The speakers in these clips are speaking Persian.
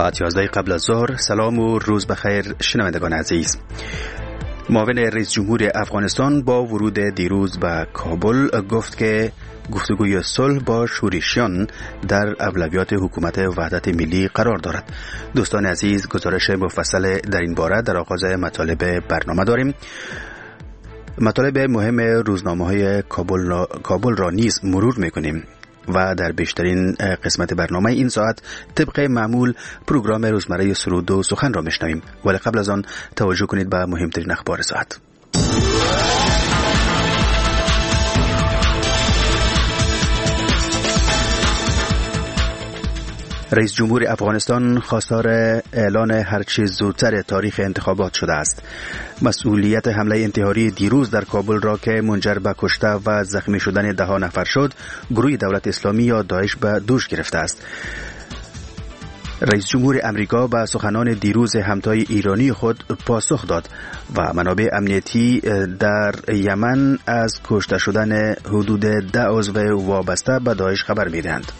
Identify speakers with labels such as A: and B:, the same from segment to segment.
A: ساعت 11 قبل از ظهر. سلام و روز بخیر شنوندگان عزیز. معاون رئیس جمهور افغانستان با ورود دیروز به کابل گفت که گفتگوی صلح با شورشیان در اولویات حکومت وحدت ملی قرار دارد. دوستان عزیز، گزارش مفصل در این باره در آغاز مطالب برنامه داریم. مطالب مهم روزنامه‌های کابل را نیز مرور می‌کنیم و در بیشترین قسمت برنامه این ساعت طبق معمول پروگرام روزمره سرود و سخن را میشنویم، ولی قبل از آن توجه کنید به مهمترین اخبار ساعت. رئیس جمهور افغانستان خواستار اعلان هر چیز زودتر تاریخ انتخابات شده است. مسئولیت حمله انتحاری دیروز در کابل را که منجر به کشته و زخمی شدن 10 نفر شد، گروه دولت اسلامی یا داعش به دوش گرفته است. رئیس جمهور امریکا به سخنان دیروز همتای ایرانی خود پاسخ داد و منابع امنیتی در یمن از کشته شدن حدود 10 عضو وابسته به داعش خبر می‌دهند.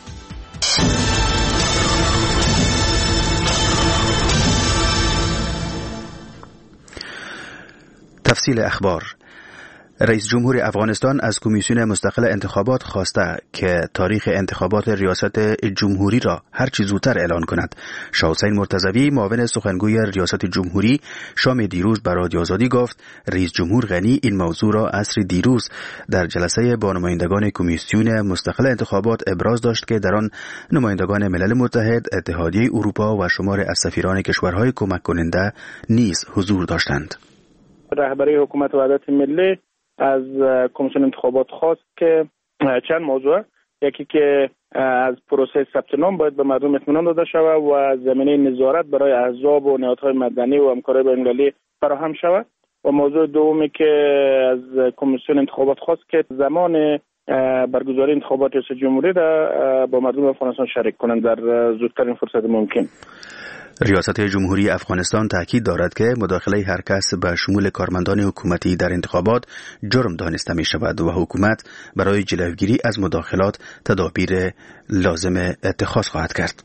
A: تفصیل اخبار. رئیس جمهور افغانستان از کمیسیون مستقل انتخابات خواسته که تاریخ انتخابات ریاست جمهوری را هر چه زودتر اعلان کند. شاه حسین مرتضوی معاون سخنگوی ریاست جمهوری شام دیروز به رادیو آزادی گفت رئیس جمهور غنی این موضوع را عصر دیروز در جلسه با نمایندگان کمیسیون مستقل انتخابات ابراز داشت که در آن نمایندگان ملل متحد، اتحادیه اروپا و شمار از سفیران کشورهای کمک کننده نیز حضور داشتند.
B: رهبری حکومت وحدت ملی از کمیسیون انتخابات خواست که چند موضوع، یکی که از پروسه ثبت نام باید به مردم اطمینان داده شود و زمینه نظارت برای احزاب و نهادهای مدنی و همکاری بین‌المللی فراهم شود، و موضوع دومی که از کمیسیون انتخابات خواست که زمان برگزاری انتخابات ریاست جمهوری را با مردم افغانستان شریک کنند در زودترین فرصت ممکن.
A: ریاست جمهوری افغانستان تاکید دارد که مداخله هر کس به شمول کارمندان حکومتی در انتخابات جرم دانسته می شود و حکومت برای جلوگیری از مداخلات تدابیر لازم اتخاذ خواهد کرد.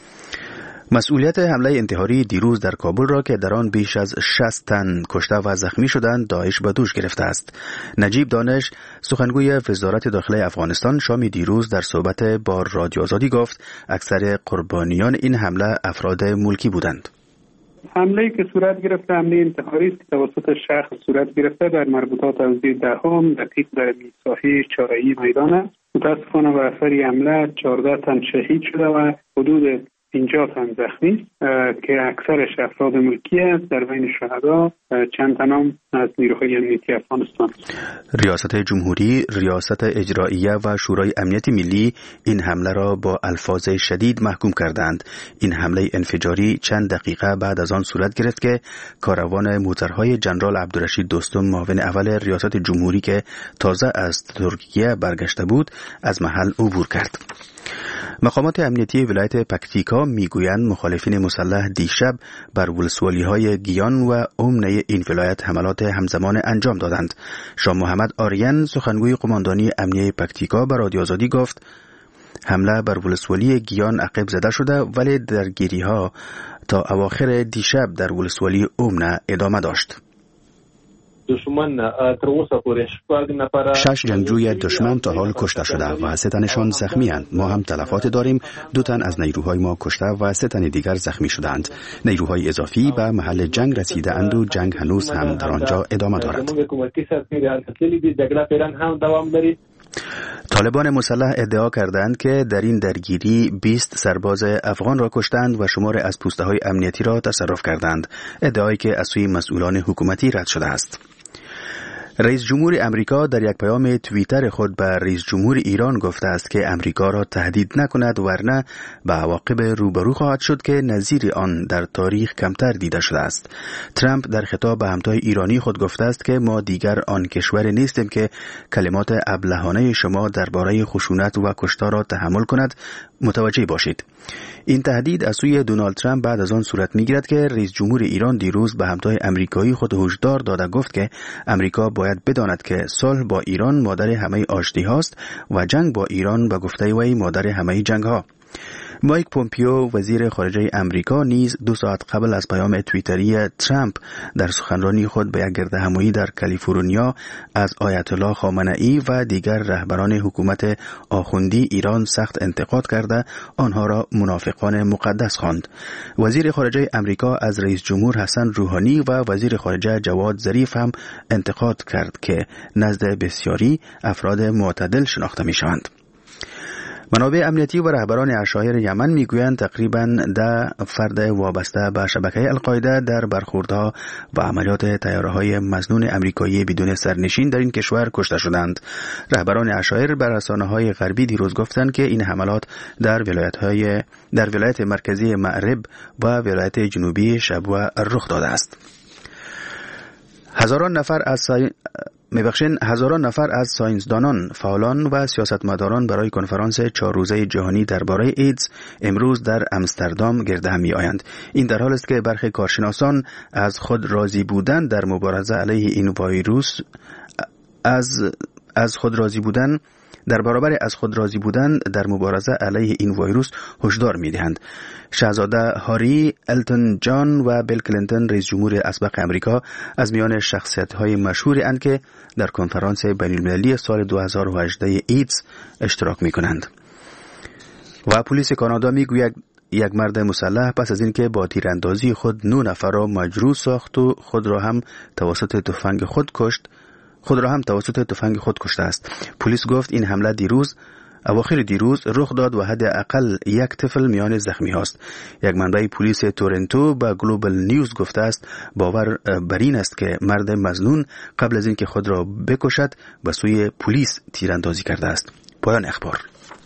A: مسئولیت حمله انتحاری دیروز در کابل را که در آن بیش از 60 تن کشته و زخمی شدند داعش به دوش گرفته است. نجیب دانش، سخنگوی وزارت داخله افغانستان، شام دیروز در صحبت با رادیو آزادی گفت اکثر قربانیان این حمله افراد ملکی بودند.
C: حمله‌ای که صورت گرفته حمله انتحاری است که توسط شخص صورت گرفته در مربوطات حوزه دهم دقیق در ساحه چهاررأیی میدان است. متاسفانه به اثر حمله 14 تن شهید شده و حدود 50 تن زخمی که اکثرش افراد ملکی است. در بین شهدا چند تن هم از نیروهای امنیتی افغانستان.
A: ریاست جمهوری، ریاست اجراییه و شورای امنیت ملی این حمله را با الفاظ شدید محکوم کردند. این حمله انفجاری چند دقیقه بعد از آن صورت گرفت که کاروان موترهای جنرال عبدالرشید دوستم، معاون اول ریاست جمهوری که تازه از ترکیه برگشته بود، از محل عبور کرد. مقامات امنیتی ولایت پکتیکا میگویند مخالفین مسلح دیشب بر ولسوالی‌های گیان و امنه این ولایت حملات همزمان انجام دادند. شاه محمد آریان، سخنگوی قماندانی امنیه پکتیکا، به رادیو آزادی گفت حمله بر ولسوالی گیان عقب زده شده ولی درگیری‌ها تا اواخر دیشب در ولسوالی امنه ادامه داشت. 6 جنگجوی دشمن تا حال کشته شده و 3 تنشان زخمی اند. ما هم تلفات داریم. 2 تن از نیروهای ما کشته و 3 تن دیگر زخمی شدند. نیروهای اضافی به محل جنگ رسیده اند و جنگ هنوز هم در آنجا ادامه دارد. طالبان مسلح ادعا کردند که در این درگیری 20 سرباز افغان را کشتند و شمار از پوسته‌های امنیتی را تصرف کردند، ادعایی که از سوی مسئولان حکومتی رد شده است. رئیس جمهور امریکا در یک پیام توییتر خود به رئیس جمهور ایران گفته است که امریکا را تهدید نکند ورنه به عواقب روبرو خواهد شد که نظیر آن در تاریخ کمتر دیده شده است. ترامپ در خطاب به همتای ایرانی خود گفته است که ما دیگر آن کشور نیستیم که کلمات ابلهانه شما درباره خشونت و کشتار را تحمل کند. متوجه باشید. این تهدید از سوی دونالد ترامپ بعد از آن صورت می‌گیرد که رئیس جمهور ایران دیروز به همتای امریکایی خود هشدار داده گفت که امریکا باید بداند که صلح با ایران مادر همه آشتی هاست و جنگ با ایران به گفته وی مادر همه جنگ ها. مایک پومپیو وزیر خارجه امریکا نیز 2 ساعت قبل از پیام توییتری ترامپ در سخنرانی خود به یک گردهمایی در کالیفرنیا از آیت الله خامنه‌ای و دیگر رهبران حکومت آخوندی ایران سخت انتقاد کرده آنها را منافقان مقدس خواند. وزیر خارجه امریکا از رئیس جمهور حسن روحانی و وزیر خارجه جواد ظریف هم انتقاد کرد که نزد بسیاری افراد معتدل شناخته می شوند. منابع امنیتی و رهبران عشایر یمن میگویند تقریباً 10 فرد وابسته به شبکه القاعده در برخوردها و عملیات طیاره‌های مظنون امریکایی بدون سرنشین در این کشور کشته شدند. رهبران عشایر بر رسانه‌های غربی دیروز گفتند که این حملات در ولایت مرکزی مأرب و ولایت جنوبی شبوه رخ داده است. هزاران نفر از ساینسدانان، فعالان و سیاستمداران برای کنفرانس 4 روزه جهانی درباره ایدز امروز در امستردام گرد هم می‌آیند. این در حالی است که برخی کارشناسان از خود راضی بودن در مبارزه علیه این ویروس از خود راضی بودن در مبارزه علیه این ویروس هشدار می‌دهند. شاهزاده هاری، التون جان و بیل کلینتون رئیس جمهور اسبق امریکا از میان شخصیت‌های مشهوری اند که در کنفرانس بین‌المللی سال 2018 ایدز اشتراک می‌کنند. و پلیس کانادا میگوید یک مرد مسلح پس از اینکه با تیراندازی خود 9 نفر را مجروح ساخت و خود را هم توسط تفنگ خود کشته است. پلیس گفت این حمله اواخر دیروز رخ داد و حداقل 1 طفل میان زخمی هاست. یک منبع پلیس تورنتو به گلوبال نیوز گفته است باور بر این است که مرد مظنون قبل از اینکه خود را بکشد به سوی پلیس تیراندازی کرده است. پایان اخبار.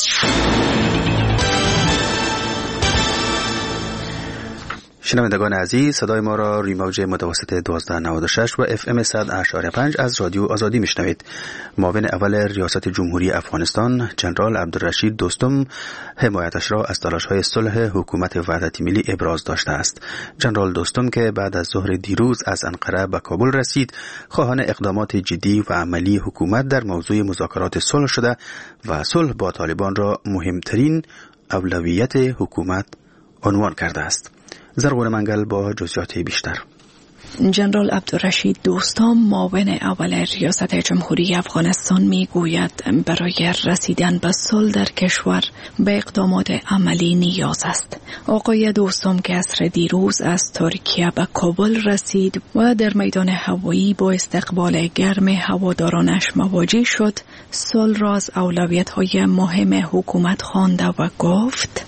A: شنوندگان عزیز، صدای ما را روی موج متوسط 1296 و FM 100.5 از رادیو آزادی میشنوید. معاون اول ریاست جمهوری افغانستان جنرال عبدالرشید دوستم حمایتش را از تلاش‌های صلح حکومت وحدت ملی ابراز داشته است. جنرال دوستم که بعد از ظهر دیروز از انقره به کابل رسید، خواهان اقدامات جدی و عملی حکومت در موضوع مذاکرات صلح شده و صلح با طالبان را مهمترین اولویت حکومت عنوان کرده است. زرغون منگل با جزئیات بیشتر.
D: جنرال عبدالرشید دوستم معاون اول ریاست جمهوری افغانستان میگوید برای رسیدن به صلح در کشور به اقدامات عملی نیاز است. آقای دوستم که عصر دیروز از ترکیه به کابل رسید و در میدان هوایی با استقبال گرم هوادارانش مواجه شد، صلح را از اولویت‌های مهم حکومت خوانده و گفت: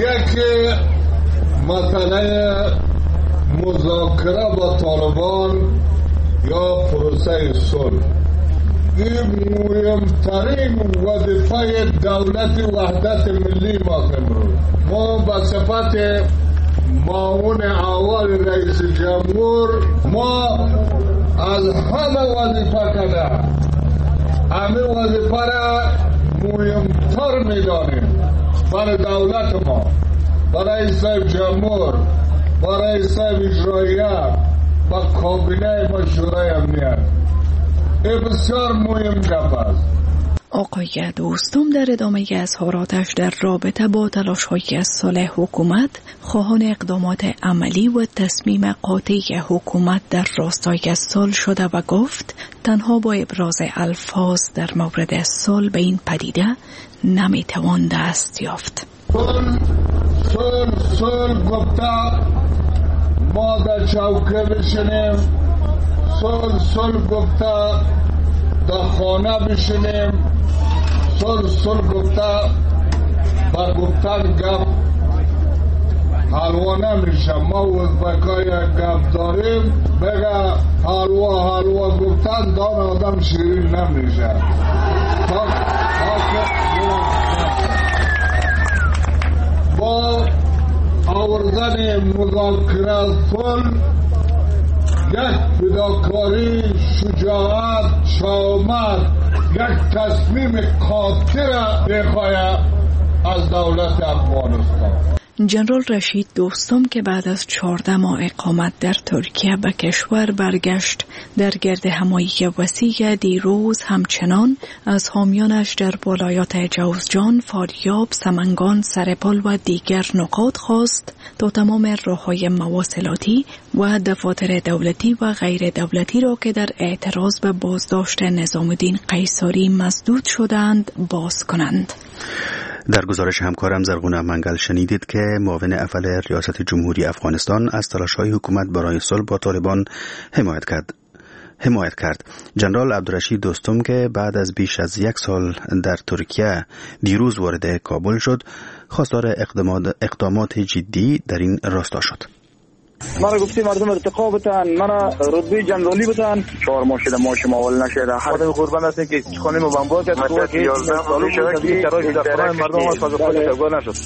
E: مسئله مذاکره با طالبان یا پروسه صلح این مهمترین وظیفه دولت وحدت ملی ما امروز. ما به صفت معاون اول رئیس جمهور ما از همه وظیفه کرده همه وظیفه را مهمتر میدانیم برای دولت ما، برای صاحب جمهور، برای صاحب اجراییه و کابینه مشورای امنیت. این بسیار مهم گپ است.
D: آقای دوستم در ادامه اظهاراتش در رابطه با تلاش‌های صلح حکومت خواهان اقدامات عملی و تصمیم قاطع حکومت در راستای صلح شده و گفت تنها با ابراز الفاظ در مورد صلح به این پدیده نمیتوان دست یافت.
E: صلح گفته ما در چوکه بشینیم، صلح گفته در خانه بشینیم، صلح گفته با گفتن گپ حلوا نمیشه. ما وزبکای گپ داریم بگه حلوا گفتن دان آدم شیرین نمیشه. با آوردن مذاکره صلح یک فداکاری، شجاعت، شجاعت، یک تصمیم قاطع را بخواهد از دولت افغانستان.
D: جنرال رشید دوستم که بعد از 14 ماه اقامت در ترکیه به کشور برگشت، در گرد همایی وسیع دیروز همچنان از حامیانش در ولایات جوزجان، فاریاب، سمنگان، سرپل و دیگر نقاط خواست تا تمام راه‌های مواصلاتی و دفاتر دولتی و غیر دولتی را که در اعتراض به بازداشت نظام الدین قیصری مسدود شدند باز کنند.
A: در گزارش همکارم زرغونه منگل شنیدید که معاون اول ریاست جمهوری افغانستان از تلاش‌های حکومت برای صلح با طالبان حمایت کرد. جنرال عبدالرشید دوستم که بعد از بیش از 1 سال در ترکیه دیروز وارد کابل شد، خواستار اقدامات جدی در این راستا شد.
F: مرا گفتی مردم ارتقا بتن، مرا رتبه جنرالی بتن. 4 ماه شده ما شما اول نشده. خودم قربان هستم که خانه ما بمبار کرد که 11 سال شده که شرایط در خانه مردم از خود افغان نشد.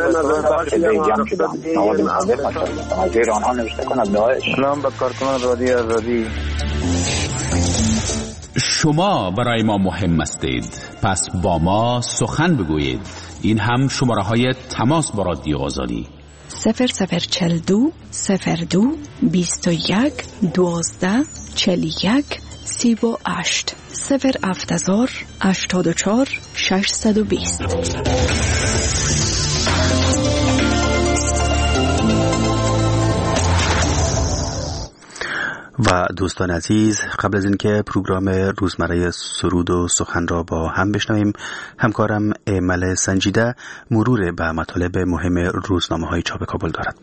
F: خدا آنها نوشته کند داعش. سلام به کارکنان رادیو آزادی.
G: شما برای ما مهم هستید، پس با ما سخن بگویید. این هم شماره‌های تماس با رادیو آزادی
D: 0042 02 21 12 41 38 070 84 620.
A: و دوستان عزیز، قبل از اینکه پروگرام روزمره سرود و سخن را با هم بشنویم، همکارم ایمل سنجیده مرور به مطالب مهم روزنامه‌های چاپ کابل دارد.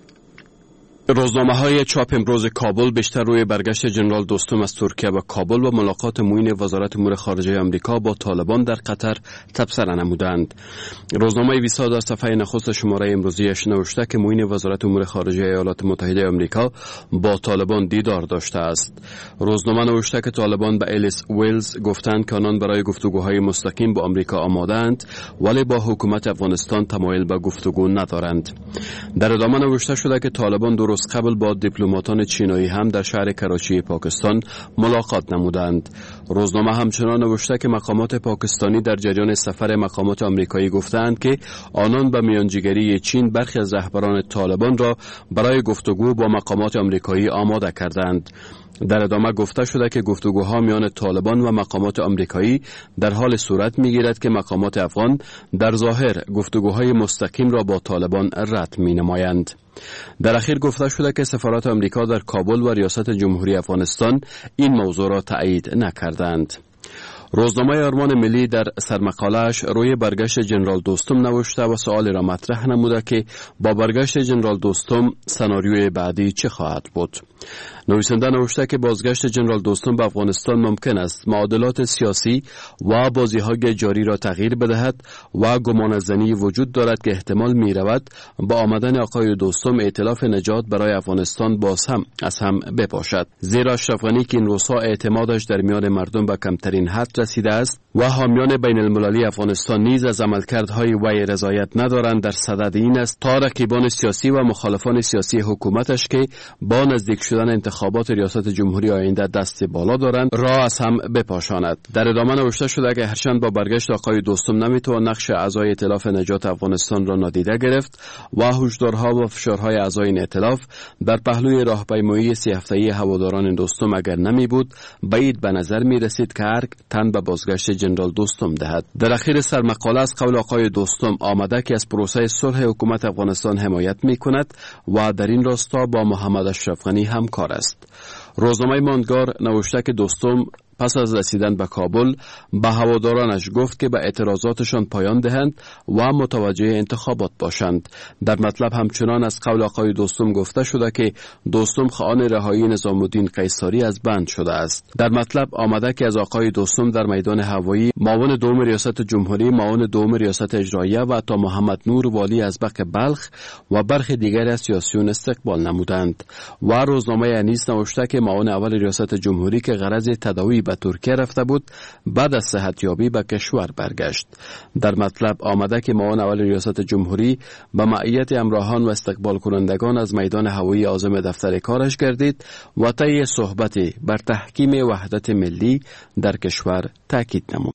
H: روزنامه‌های چاپ امروز کابل بیشتر روی برگشت جنرال دوستم از ترکیه به کابل و ملاقات معین وزارت امور خارجه آمریکا با طالبان در قطر تبصره نمودند. روزنامه ویسا در صفحه نخست شماره امروزیش نوشته که معین وزارت امور خارجه ایالات متحده آمریکا با طالبان دیدار داشته است. روزنامه نوشته که طالبان به الیس ویلز گفتند که آنان برای گفتگوهای مستقیم با آمریکا آماده‌اند، ولی با حکومت افغانستان تمایل به گفتگو ندارند. در ادامه نوشته شده که طالبان روز قبل با دیپلماتان چینایی هم در شهر کراچی پاکستان ملاقات نمودند. روزنامه همچنان نوشته که مقامات پاکستانی در جریان سفر مقامات آمریکایی گفتند که آنان به میانجیگری چین برخی از رهبران طالبان را برای گفتگو با مقامات آمریکایی آماده کردند. در ادامه گفته شده که گفتگوها میان طالبان و مقامات آمریکایی در حال صورت میگیرد که مقامات افغان در ظاهر گفتگوهای مستقیم را با طالبان رد مینمایند. در اخیر گفته شده که سفارت آمریکا در کابل و ریاست جمهوری افغانستان این موضوع را تایید نکردند. روزنامه آرمان ملی در سرمقاله‌اش روی برگشت جنرال دوستم نوشته و سؤال را مطرح نموده که با برگشت جنرال دوستم سناریوی بعدی چه خواهد بود. نویسنده نوشته که بازگشت جنرال دوستم به افغانستان ممکن است معادلات سیاسی و بازی‌های جاری را تغییر بدهد و گمانه‌زنی وجود دارد که احتمال می‌رود با آمدن آقای دوستم ائتلاف نجات برای افغانستان باز هم از هم بپاشد، زیرا اشرف غنی که این روزها اعتمادش در میان مردم به کمترین حد رسیده است و حامیان بین المللی افغانستان نیز از عملکردهای وی رضایت ندارند، در صدد این است تا رقیبان سیاسی و مخالفان سیاسی حکومتش که با نزدیک شدن انتخابات ریاست جمهوری آینده دست بالا دارند را از هم بپاشاند. در ادامه نوشته شده که هرچند با برگشت آقای دوستم نمیتوان نقش اعضای ائتلاف نجات افغانستان را نادیده گرفت و هشدارها و فشارهای اعضای این ائتلاف در پهلوی راهپیمایی 30 هفته‌ای هواداران دوستم اگر نمی بود، بعید به نظر می رسید که هر تن به بازگشت جنرال دوستم دهد. در اخیر سرمقاله از قول آقای دوستم آمده که از پروسه صلح حکومت افغانستان حمایت می کند و در این راستا با محمد اشرف غنی همکار است. روزنامه ماندگار نوشته که دوستم پس از رسیدن به کابل به هوادارانش گفت که به اعتراضاتشان پایان دهند و متوجه انتخابات باشند. در مطلب همچنان از قول آقای دوستم گفته شده که دوستم خواهان رهایی نظام الدین قیصری از بند شده است. در مطلب آمده که از آقای دوستم در میدان هوایی معاون دوم ریاست جمهوری، معاون دوم ریاست اجراییه و تا محمد نور والی ازبق بلخ و برخی دیگر از سیاسیون استقبال نمودند. و روزنامه انیس نوشته که معاون اول ریاست جمهوری که غرض تداوی به ترکیه رفته بود، بعد از صحتیابی به کشور برگشت. در مطلب آمده که معاون اول ریاست جمهوری به معیت همراهان و استقبال کنندگان از میدان هوایی عازم دفتر کارش گردید و طی صحبتی بر تحکیم وحدت ملی در کشور تاکید نمود.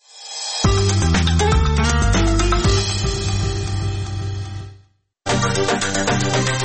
I: شد.